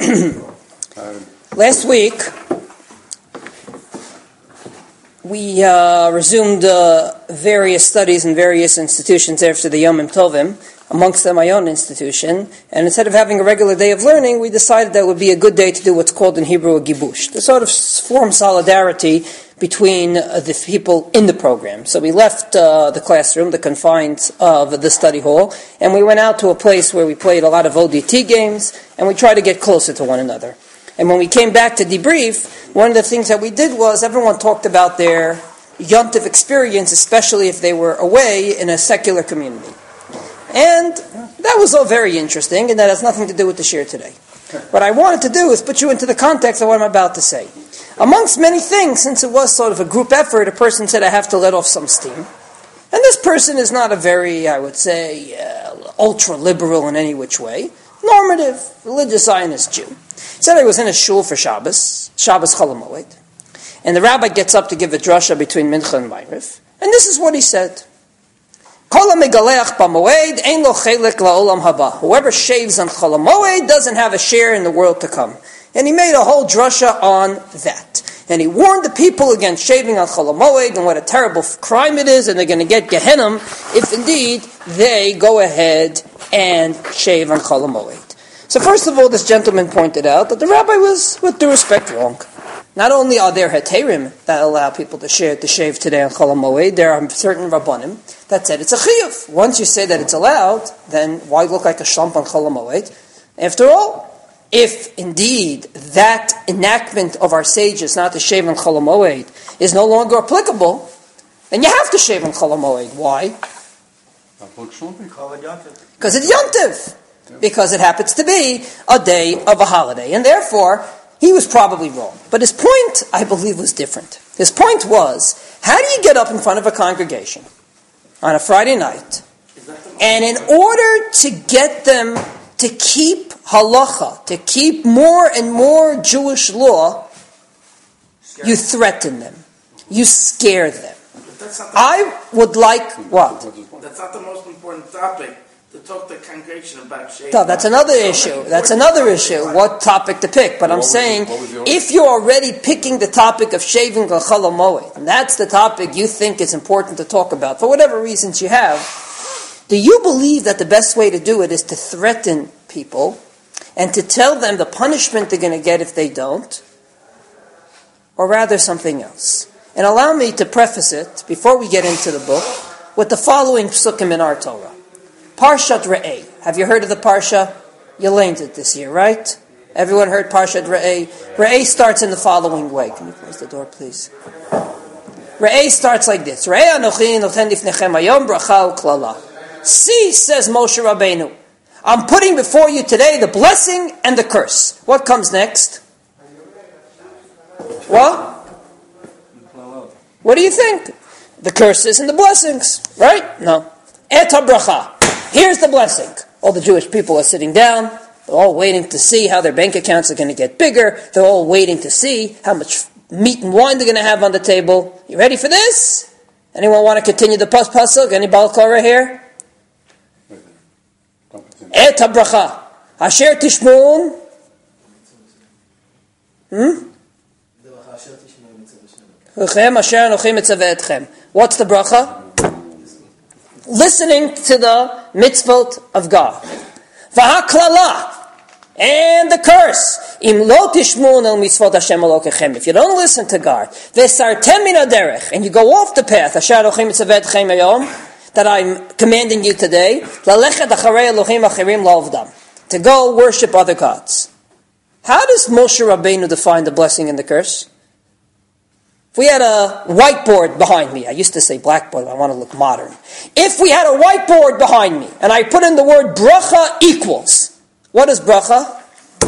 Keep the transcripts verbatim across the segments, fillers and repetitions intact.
Last week, we uh, resumed uh, various studies in various institutions after the Yom Tovim, amongst them my own institution, and instead of having a regular day of learning, we decided that it would be a good day to do what's called in Hebrew a gibush, to sort of form solidarity between uh, the people in the program. So we left uh, the classroom, the confines of the study hall, and we went out to a place where we played a lot of O D T games, and we tried to get closer to one another. And when we came back to debrief, one of the things that we did was everyone talked about their yontif experience, especially if they were away in a secular community. And that was all very interesting, and that has nothing to do with the shir today. What I wanted to do is put you into the context of what I'm about to say. Amongst many things, since it was sort of a group effort, a person said, I have to let off some steam. And this person is not a very, I would say, uh, ultra-liberal in any which way. Normative, religious Zionist Jew. He said he was in a shul for Shabbos, Shabbos Chol HaMoed, and the rabbi gets up to give a drasha between Mincha and Ma'ariv, and this is what he said. Whoever shaves on Chol HaMoed doesn't have a share in the world to come. And he made a whole drasha on that. And he warned the people against shaving on Chol HaMoed and what a terrible crime it is, and they're going to get Gehenna if indeed they go ahead and shave on Chol HaMoed. So first of all, this gentleman pointed out that the rabbi was, with due respect, wrong. Not only are there heterim that allow people to shave, to shave today on Chol HaMoed, there are certain rabbanim that said it's a chiyuv. Once you say that it's allowed, then why look like a shlump on Chol HaMoed? After all, if indeed that enactment of our sages not to shave on Chol HaMoed is no longer applicable, then you have to shave on Chol HaMoed. Why? Because it's yontiv. Because it happens to be a day of a holiday. And therefore, he was probably wrong. But his point, I believe, was different. His point was, how do you get up in front of a congregation on a Friday night, and in order to get them to keep halacha, to keep more and more Jewish law, you threaten them. You scare them. I would like, what? That's not the most important topic. To talk to the congregation about shaving. No, that's another issue. That's another issue. What topic to pick? But I'm saying, if you're already picking the topic of shaving on Chol HaMoed, and that's the topic you think is important to talk about, for whatever reasons you have, do you believe that the best way to do it is to threaten people and to tell them the punishment they're going to get if they don't, or rather something else? And allow me to preface it, before we get into the book, with the following psukim in our Torah. Parshat Re'eh. Have you heard of the Parsha? You learned it this year, right? Everyone heard Parshat Re'eh? Re'eh starts in the following way. Can you close the door, please? Re'eh starts like this. Re'eh anochi noten lifnechem hayom bracha u'klala. See, says Moshe Rabbeinu, I'm putting before you today the blessing and the curse. What comes next? What? What do you think? The curses and the blessings, right? No. Et habracha. Here's the blessing. All the Jewish people are sitting down. They're all waiting to see how their bank accounts are going to get bigger. They're all waiting to see how much meat and wine they're going to have on the table. You ready for this? Anyone want to continue the pas pasuk? Any balkora here? Et habracha. Asher tishmun. Hmm? What's the bracha? Listening to the mitzvot of God. V'haklala. And the curse. Im lo tishmun el mitzvot Hashem Elokechem. If you don't listen to God, v'sartem min haderech, and you go off the path, asher Elohim mitzavetchem hayom, that I'm commanding you today, lalechet acharei Elohim achirim la'ovdam, to go worship other gods. How does Moshe Rabbeinu define the blessing and the curse? If we had a whiteboard behind me, I used to say blackboard, I want to look modern. If we had a whiteboard behind me, and I put in the word bracha equals, what is bracha?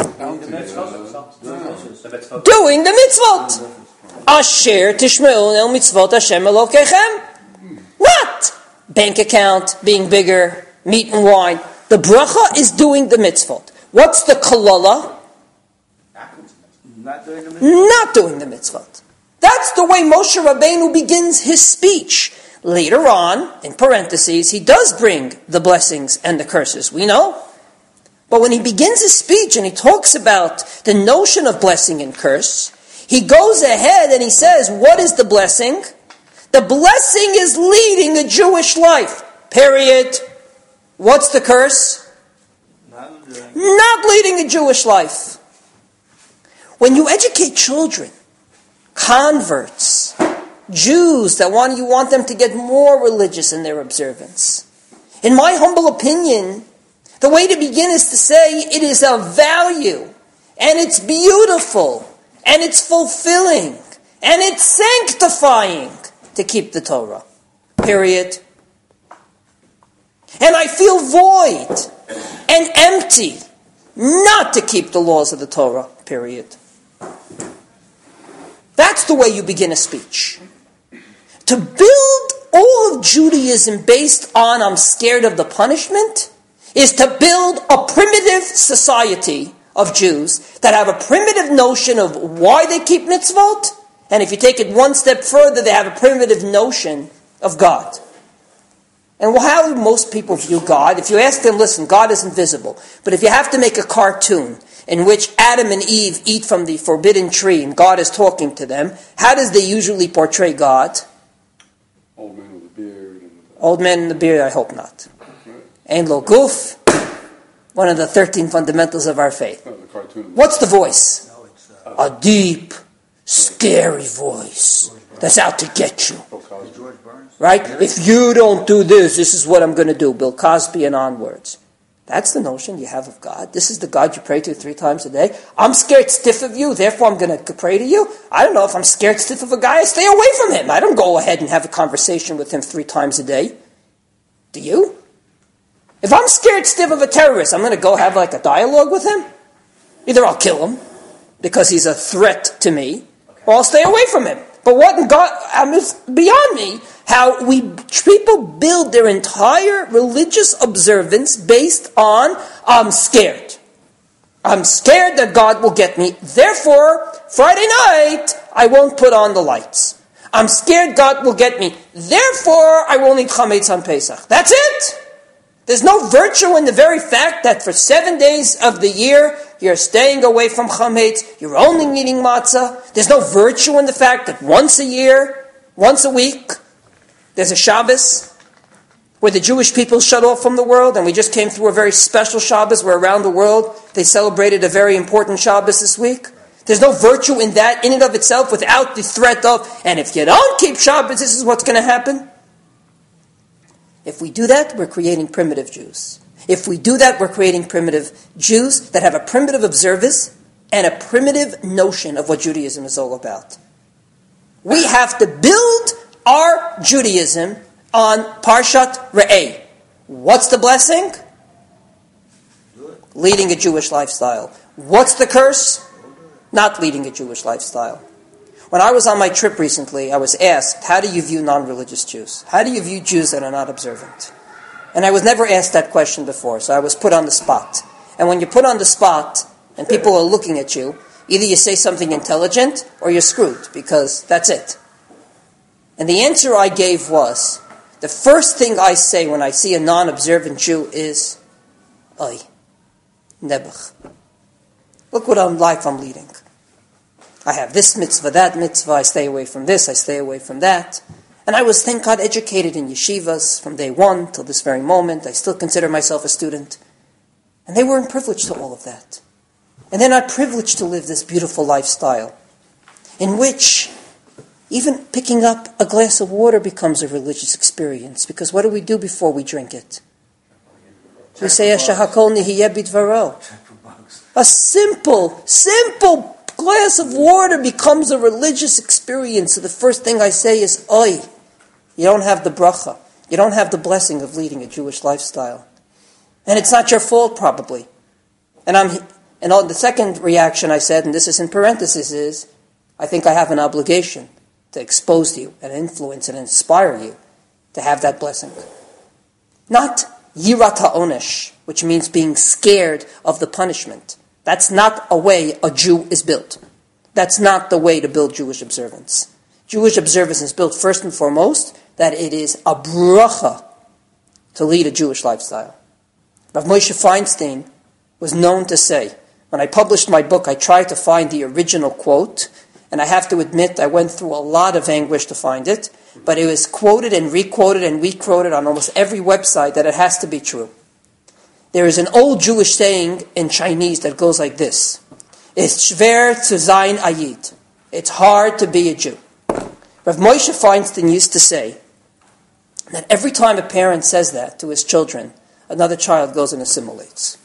Doing the mitzvot. Asher tishmeun el mitzvot Hashem Elokechem. What? Bank account, being bigger, meat and wine. The bracha is doing the mitzvot. What's the kalala? Not doing the mitzvot. Not doing the mitzvot. That's the way Moshe Rabbeinu begins his speech. Later on, in parentheses, he does bring the blessings and the curses. We know. But when he begins his speech and he talks about the notion of blessing and curse, he goes ahead and he says, what is the blessing? The blessing is leading a Jewish life. Period. What's the curse? Not, Not leading a Jewish life. When you educate children, converts, Jews that want you want them to get more religious in their observance, in my humble opinion, the way to begin is to say it is of value, and it's beautiful, and it's fulfilling, and it's sanctifying to keep the Torah. Period. And I feel void and empty not to keep the laws of the Torah. Period. That's the way you begin a speech. To build all of Judaism based on I'm scared of the punishment is to build a primitive society of Jews that have a primitive notion of why they keep mitzvot, and if you take it one step further, they have a primitive notion of God. And how do most people view God? If you ask them, listen, God is invisible, but if you have to make a cartoon in which Adam and Eve eat from the forbidden tree and God is talking to them, how does they usually portray God? Old man with a beard. And Old man in the beard, I hope not. Ein lo guf, one of the thirteen fundamentals of our faith. No, the cartoon. What's the voice? A deep, scary voice that's out to get you. Right? If you don't do this, this is what I'm going to do. Bill Cosby and onwards. That's the notion you have of God. This is the God you pray to three times a day. I'm scared stiff of you, therefore I'm going to pray to you. I don't know if I'm scared stiff of a guy, I stay away from him. I don't go ahead and have a conversation with him three times a day. Do you? If I'm scared stiff of a terrorist, I'm going to go have like a dialogue with him. Either I'll kill him because he's a threat to me, or I'll stay away from him. But what in God, I mean, it's beyond me how we people build their entire religious observance based on I'm scared. I'm scared that God will get me. Therefore, Friday night I won't put on the lights. I'm scared God will get me. Therefore, I won't eat chametz on Pesach. That's it. There's no virtue in the very fact that for seven days of the year, you're staying away from chametz, you're only eating matzah. There's no virtue in the fact that once a year, once a week, there's a Shabbos where the Jewish people shut off from the world, and we just came through a very special Shabbos where around the world they celebrated a very important Shabbos this week. There's no virtue in that in and of itself without the threat of, and if you don't keep Shabbos, this is what's going to happen. If we do that, we're creating primitive Jews. If we do that, we're creating primitive Jews that have a primitive observance and a primitive notion of what Judaism is all about. We have to build our Judaism on Parshat Re'eh. What's the blessing? Leading a Jewish lifestyle. What's the curse? Not leading a Jewish lifestyle. When I was on my trip recently, I was asked, how do you view non-religious Jews? How do you view Jews that are not observant? And I was never asked that question before, so I was put on the spot. And when you're put on the spot, and people are looking at you, either you say something intelligent, or you're screwed, because that's it. And the answer I gave was, the first thing I say when I see a non-observant Jew is, Oy, Nebuch. Look what I'm, life I'm leading. I have this mitzvah, that mitzvah, I stay away from this, I stay away from that. And I was, thank God, educated in yeshivas from day one till this very moment. I still consider myself a student. And they weren't privileged to all of that. And they're not privileged to live this beautiful lifestyle in which even picking up a glass of water becomes a religious experience. Because what do we do before we drink it? We say, Asher hakol nihiyeh bidvaro. A simple, simple glass of water becomes a religious experience. So the first thing I say is, Oi, you don't have the bracha. You don't have the blessing of leading a Jewish lifestyle. And it's not your fault, probably. And I'm, and the second reaction I said, and this is in parentheses, is, I think I have an obligation to expose you and influence and inspire you to have that blessing. Not yirat ha'onesh, which means being scared of the punishment. That's not a way a Jew is built. That's not the way to build Jewish observance. Jewish observance is built first and foremost that it is a bracha to lead a Jewish lifestyle. Rav Moshe Feinstein was known to say. When I published my book, I tried to find the original quote, and I have to admit I went through a lot of anguish to find it, but it was quoted and requoted and requoted on almost every website that it has to be true. There is an old Jewish saying in Chinese that goes like this: It's schwer zu sein a Yid. It's hard to be a Jew. Rav Moshe Feinstein used to say that every time a parent says that to his children, another child goes and assimilates.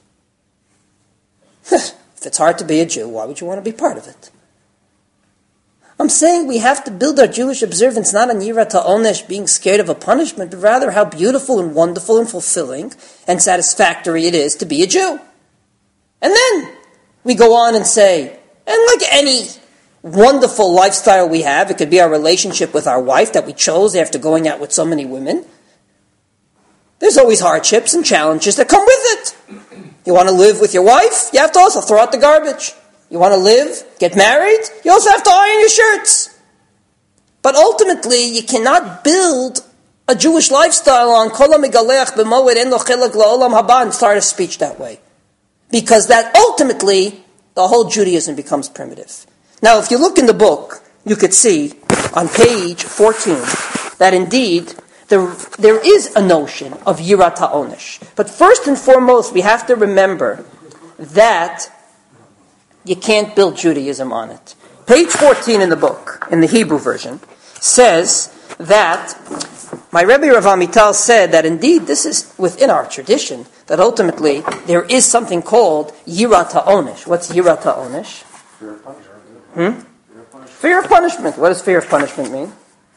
If it's hard to be a Jew, why would you want to be part of it? I'm saying we have to build our Jewish observance not on yirat ha'onesh, being scared of a punishment, but rather how beautiful and wonderful and fulfilling and satisfactory it is to be a Jew. And then we go on and say, and like any wonderful lifestyle we have, it could be our relationship with our wife that we chose after going out with so many women. There's always hardships and challenges that come with it. You want to live with your wife? You have to also throw out the garbage. You want to live, get married? You also have to iron your shirts. But ultimately, you cannot build a Jewish lifestyle on kol ha'megaleach b'moed en lo chelek la'olam haba and start a speech that way. Because that ultimately, the whole Judaism becomes primitive. Now, if you look in the book, you could see on page fourteen that indeed there, there is a notion of yirat ha'onesh. But first and foremost, we have to remember that you can't build Judaism on it. Page fourteen in the book, in the Hebrew version, says that my Rebbe Rav Amital said that indeed this is within our tradition, that ultimately there is something called yirat ha'onesh. What's yirat ha'onesh? Fear of punishment. Hmm? Fear of punishment. What does fear of punishment mean?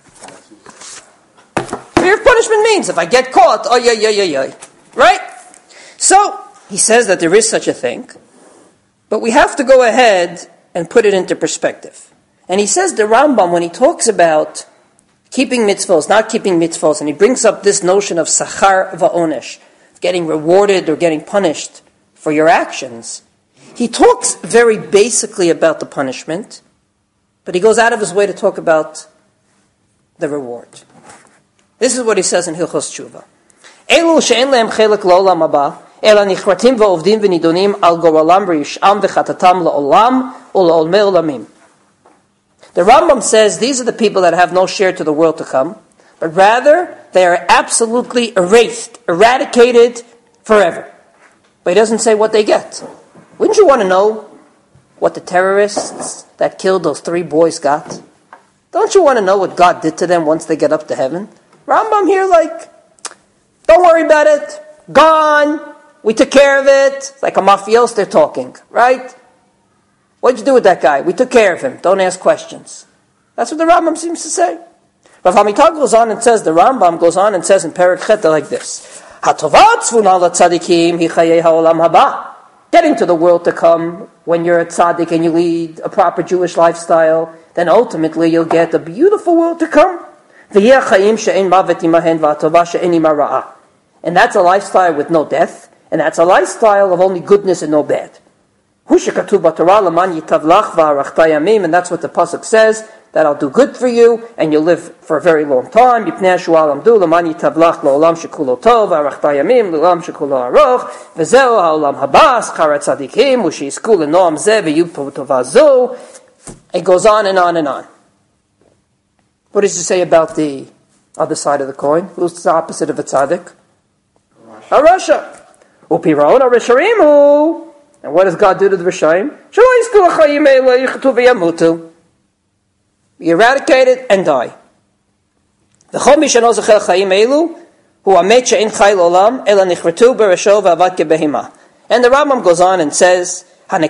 Fear of punishment means if I get caught, oh yeah, yeah, yeah, yeah. Right? So, he says that there is such a thing, but we have to go ahead and put it into perspective. And he says the Rambam, when he talks about keeping mitzvos, not keeping mitzvos, and he brings up this notion of sachar va'onesh, getting rewarded or getting punished for your actions, he talks very basically about the punishment, but he goes out of his way to talk about the reward. This is what he says in Hilchos Tshuva. Elu she'en lehem chelek la'olam haba, ela nichratim va'ovdim v'nidonim al goralam v'yish'am v'chatatam la'olam u'la'olmei olamim. The Rambam says these are the people that have no share to the world to come, but rather they are absolutely erased, eradicated forever. But he doesn't say what they get. Wouldn't you want to know what the terrorists that killed those three boys got? Don't you want to know what God did to them once they get up to heaven? Rambam here like, don't worry about it. Gone. We took care of it. It's like a mafios they're talking, right? What'd you do with that guy? We took care of him. Don't ask questions. That's what the Rambam seems to say. Rav Hamital goes on and says, the Rambam goes on and says in Perek Chet like this: HaTovat tzvuna l'tzadikim hi chayei ha'olam haba. Getting to the world to come, when you're a tzaddik and you lead a proper Jewish lifestyle, then ultimately you'll get a beautiful world to come. V'yeh chayim she'en mavet imahen v'atova she'en ima ra'ah. And that's a lifestyle with no death, and that's a lifestyle of only goodness and no bad. And that's what the pasuk says, that I'll do good for you, and you'll live for a very long time. It goes on and on and on. What does it say about the other side of the coin? Who's the opposite of a tzaddik? A Rasha. Upiron a Risharimu. And what does God do to the Rishayim? Be eradicated and die. And the Rambam goes on and says,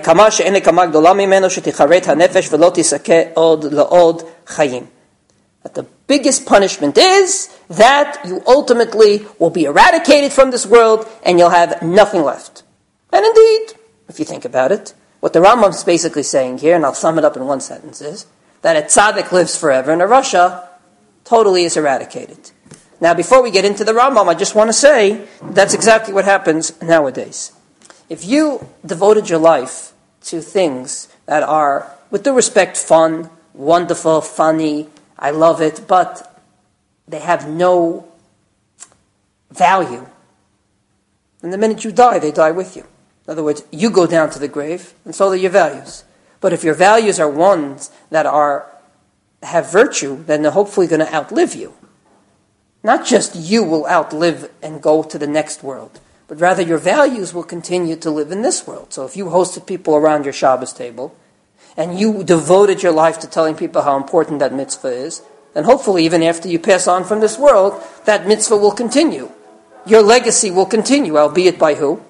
that the biggest punishment is that you ultimately will be eradicated from this world and you'll have nothing left. And indeed, if you think about it, what the Rambam's basically saying here, and I'll sum it up in one sentence, is that a tzaddik lives forever and a rasha totally is eradicated. Now, before we get into the Rambam, I just want to say that's exactly what happens nowadays. If you devoted your life to things that are, with due respect, fun, wonderful, funny, I love it, but they have no value, and the minute you die, they die with you. In other words, you go down to the grave, and so do your values. But if your values are ones that are have virtue, then they're hopefully going to outlive you. Not just you will outlive and go to the next world, but rather your values will continue to live in this world. So if you hosted people around your Shabbos table, and you devoted your life to telling people how important that mitzvah is, then hopefully even after you pass on from this world, that mitzvah will continue. Your legacy will continue, albeit by who?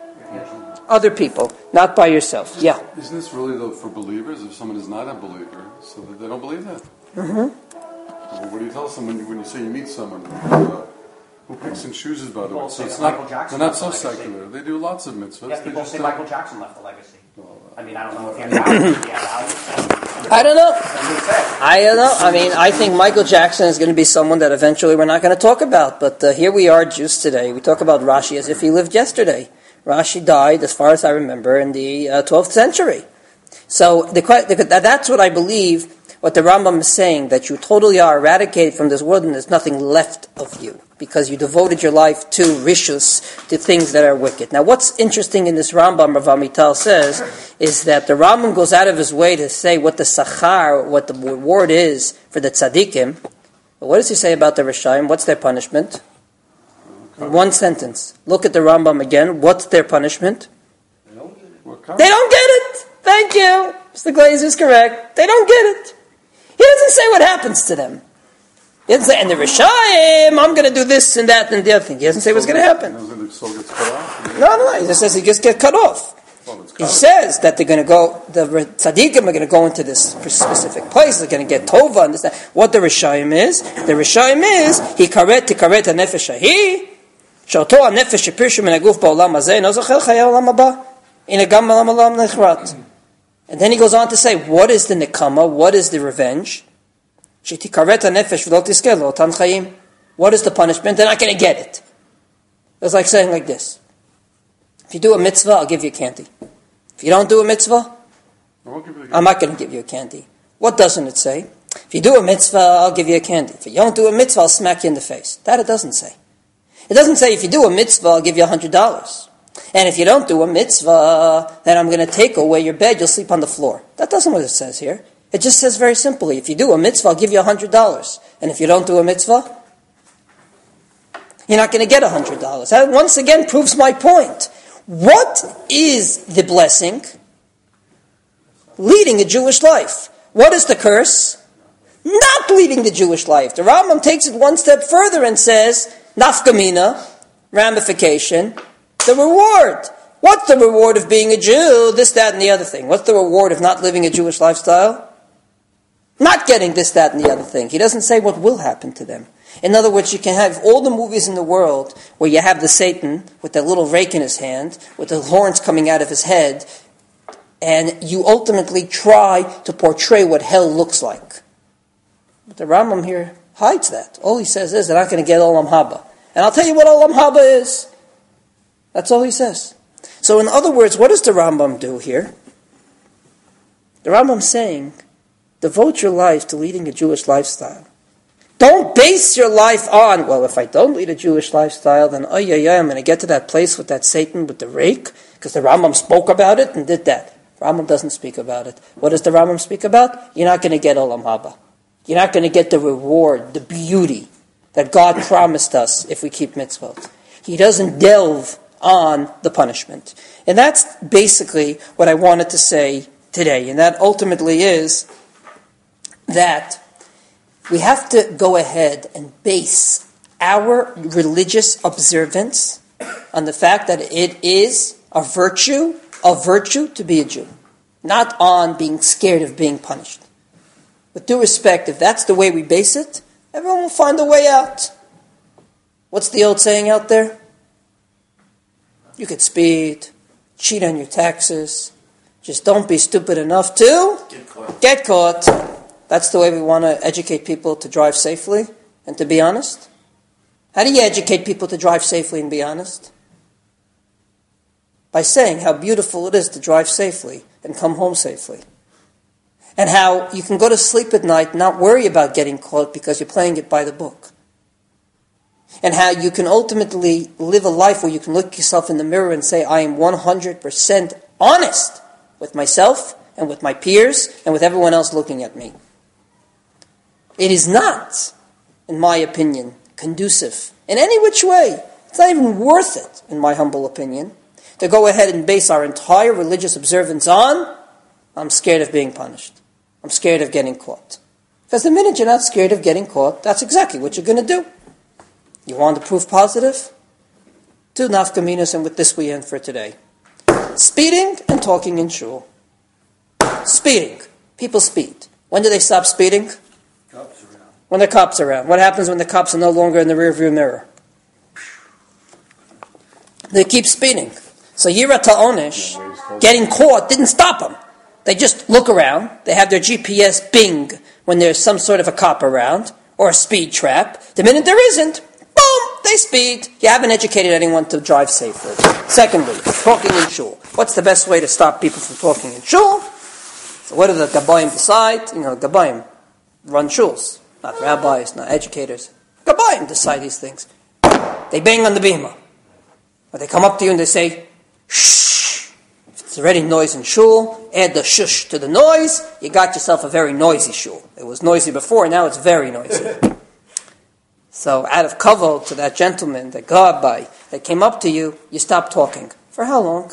Other people, not by yourself. Yeah. Isn't this really, though, for believers? If someone is not a believer, so that they don't believe that? Mm-hmm. Well, what do you tell someone when you, when you say you meet someone uh, who picks and chooses, by the way? So it's not, they're not so secular. They do lots of mitzvahs. Yeah, they people just say don't. Michael Jackson left a legacy. I mean, I don't know if he had values. If he had values. I don't know. I don't know. I mean, I think Michael Jackson is going to be someone that eventually we're not going to talk about. But uh, here we are, Jews today. We talk about Rashi as if he lived yesterday. Rashi died, as far as I remember, in the uh, twelfth century. So the, the, that's what I believe, what the Rambam is saying, that you totally are eradicated from this world and there's nothing left of you, because you devoted your life to rishus, to things that are wicked. Now what's interesting in this Rambam, Rav Amital says, is that the Rambam goes out of his way to say what the sachar, what the reward is for the tzaddikim. But what does he say about the Rishayim? What's their punishment? In one sentence. Look at the Rambam again. What's their punishment? They don't get it. They don't get it! Thank you! Mister Glazer is correct. They don't get it. He doesn't say what happens to them. He doesn't say, and the Rishayim, I'm going to do this and that and the other thing. He doesn't say what's going to happen. The soul gets cut off? No, no, no. He just says he just gets cut off. Well, he says that they're going to go, the tzaddikim are going to go into this specific place. They're going to get tova and this, that. What the Rishayim is, the Rishayim is, he karet tikaret ha-nefesh ahi, שאותו הנפש שפרשו מן הגוף בעולם הזה, אינו זוכה לחיי העולם הבא. הנה גם העולם העולם נחרט. And then he goes on to say, what is the nekama? What is the revenge? שתקראת הנפש ולא תזכה לאותן חיים. What is the punishment? They're not going to get it. It's like saying like this. If you do a mitzvah, I'll give you candy. If you don't do a mitzvah, I'm not going to give you a candy. What doesn't it say? If you do a mitzvah, I'll give you a candy. If you don't do a mitzvah, I'll smack you in the face. That it doesn't say. It doesn't say if you do a mitzvah, I'll give you a hundred dollars. And if you don't do a mitzvah, then I'm going to take away your bed, you'll sleep on the floor. That doesn't what it says here. It just says very simply, if you do a mitzvah, I'll give you a hundred dollars. And if you don't do a mitzvah, you're not going to get a hundred dollars. That once again proves my point. What is the blessing? Leading a Jewish life. What is the curse? Not leading the Jewish life. The Rambam takes it one step further and says, nafkamina, ramification, the reward. What's the reward of being a Jew? This, that, and the other thing. What's the reward of not living a Jewish lifestyle? Not getting this, that, and the other thing. He doesn't say what will happen to them. In other words, you can have all the movies in the world where you have the Satan with that little rake in his hand, with the horns coming out of his head, and you ultimately try to portray what hell looks like. But the Rambam here hides that. All he says is they're not going to get Olam Haba. And I'll tell you what Olam Haba is. That's all he says. So in other words, what does the Rambam do here? The Rambam's saying, devote your life to leading a Jewish lifestyle. Don't base your life on, well, if I don't lead a Jewish lifestyle, then oh yeah, yeah, I'm going to get to that place with that Satan with the rake, because the Rambam spoke about it and did that. Rambam doesn't speak about it. What does the Rambam speak about? You're not going to get Olam Haba. You're not going to get the reward, the beauty that God promised us if we keep mitzvot. He doesn't delve on the punishment. And that's basically what I wanted to say today. And that ultimately is that we have to go ahead and base our religious observance on the fact that it is a virtue, a virtue to be a Jew, not on being scared of being punished. With due respect, if that's the way we base it, everyone will find a way out. What's the old saying out there? You could speed, cheat on your taxes, just don't be stupid enough to Get caught. get caught. That's the way we want to educate people to drive safely and to be honest. How do you educate people to drive safely and be honest? By saying how beautiful it is to drive safely and come home safely. And how you can go to sleep at night and not worry about getting caught because you're playing it by the book. and how you can ultimately live a life where you can look yourself in the mirror and say, I am one hundred percent honest with myself and with my peers and with everyone else looking at me. It is not, in my opinion, conducive in any which way. It's not even worth it, in my humble opinion, to go ahead and base our entire religious observance on, I'm scared of being punished. I'm scared of getting caught. Because the minute you're not scared of getting caught, that's exactly what you're going to do. You want the proof positive? Two nafkaminas, and with this we end for today. Speeding and talking in shul. Speeding. People speed. When do they stop speeding? Cops around. When the cops are around. What happens when the cops are no longer in the rearview mirror? They keep speeding. So Yira Ta'onish, getting caught, didn't stop them. They just look around. They have their G P S bing when there's some sort of a cop around or a speed trap. The minute there isn't, boom, they speed. You haven't educated anyone to drive safely. Secondly, talking in shul. What's the best way to stop people from talking in shul? So what do the Gabayim decide? You know, Gabayim run shuls, not rabbis, not educators. Gabayim decide these things. They bang on the bima. Or they come up to you and they say, shh. If it's already noise in shul, add the shush to the noise, you got yourself a very noisy shul. It was noisy before, now it's very noisy. So out of kavod to that gentleman, that Gabbai, that came up to you, you stopped talking. For how long?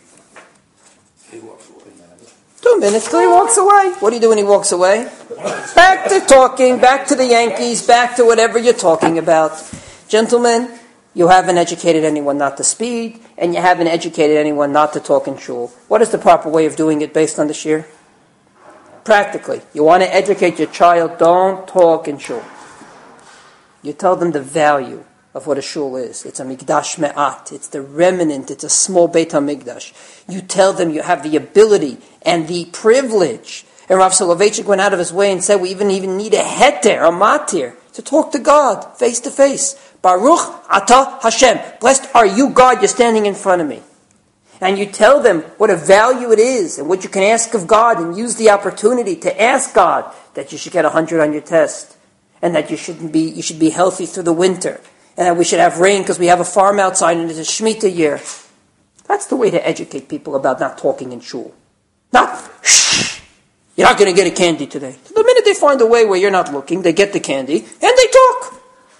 He walks away. Two minutes till he walks away. What do you do when he walks away? Back to talking, back to the Yankees, back to whatever you're talking about. Gentlemen, you haven't educated anyone not to speed, and you haven't educated anyone not to talk in shul. What is the proper way of doing it based on the shir? Practically, you want to educate your child, don't talk in shul. You tell them the value of what a shul is. It's a mikdash me'at. It's the remnant. It's a small Beit HaMikdash. You tell them you have the ability and the privilege. And Rav Soloveitchik went out of his way and said we even even need a heter, a matir, to talk to God face to face. Baruch atah Hashem. Blessed are you, God. You're standing in front of me. And you tell them what a value it is and what you can ask of God, and use the opportunity to ask God that you should get a hundred on your test, and that you shouldn't be you should be healthy through the winter, and that we should have rain because we have a farm outside and it's a Shemitah year. That's the way to educate people about not talking in shul. Not, shh, you're not going to get a candy today. The minute they find a way where you're not looking, they get the candy and they talk.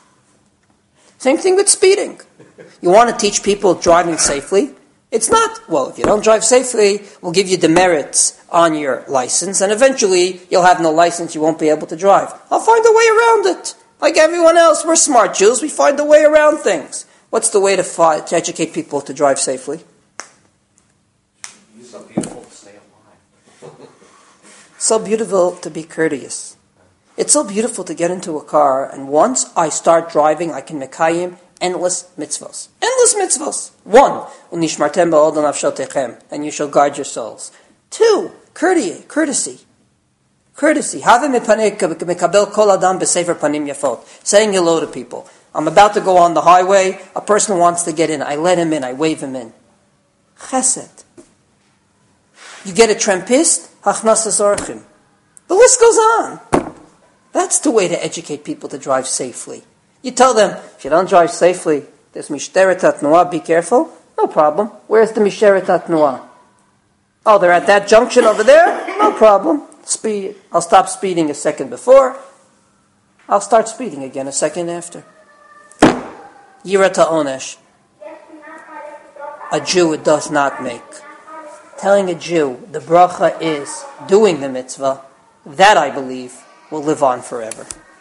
Same thing with speeding. You want to teach people driving safely? It's not, well, if you don't drive safely, we'll give you demerits on your license, and eventually you'll have no license, you won't be able to drive. I'll find a way around it. Like everyone else, we're smart Jews, we find a way around things. What's the way to, fi- to educate people to drive safely? It's so beautiful to stay alive. So beautiful to be courteous. It's so beautiful to get into a car, and once I start driving, I can mekayim endless mitzvahs. Endless mitzvahs. One, unishmartem ba'od nafshotechem, and you shall guard your souls. Two, courtesy. Courtesy. Courtesy. Have mekabel kol adam b'sefer panim yafot. Saying hello to people. I'm about to go on the highway. A person wants to get in. I let him in. I wave him in. Chesed. You get a trampist. Hachnasas orchim. The list goes on. That's the way to educate people to drive safely. You tell them, if you don't drive safely, there's mishteret hatnuah, be careful. No problem. Where's the mishteret hatnuah? Oh, they're at that junction over there? No problem. Speed. I'll stop speeding a second before. I'll start speeding again a second after. Yira ta'onesh. A Jew does not make. Telling a Jew the bracha is doing the mitzvah, that I believe will live on forever.